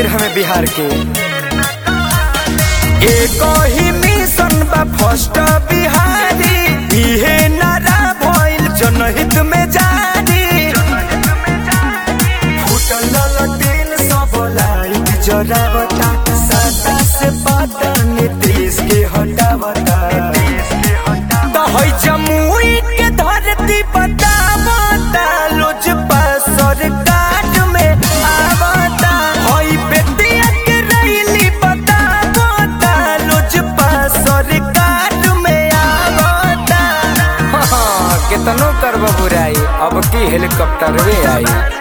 शेर हमें बिहार के। एको ही मिशन बा फर्स्ट बिहारी, इहे नारा भइल जनहित में जारी। फुटल ललटेन सब लाइट जरावता, सादा से बदन देश के हटावता। हई जमुई के धरती बतावता, लोजपा सरकार में आवता। हई बेटिया के रैली बतावता, लोजपा सरकार में आवता। केतनो करब बुराई, अब की हेलीकॉप्टर वे आई।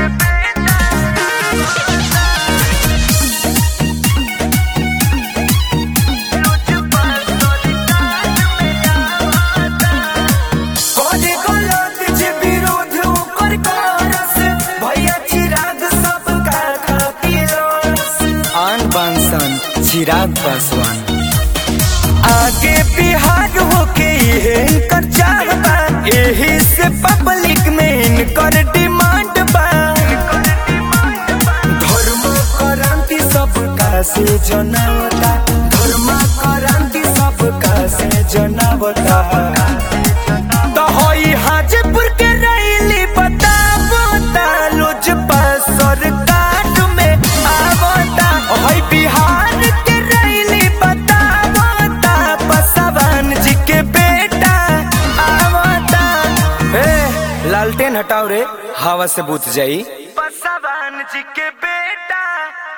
चिराग पासवान आगे बिहार होके इनकर चाहबा, एही से पब्लिक में इनकर डिमांड बा। धर्म क्रांति सबका से जनावता, धर्म क्रांति सबका से जनावता। तो होई हाजीपुर के रैली बतावता, लोजपा सरकार में आवता। होई बिहार लालटेन हटाओ रे, हवा से बुझ जाई। पासवान जी के बेटा।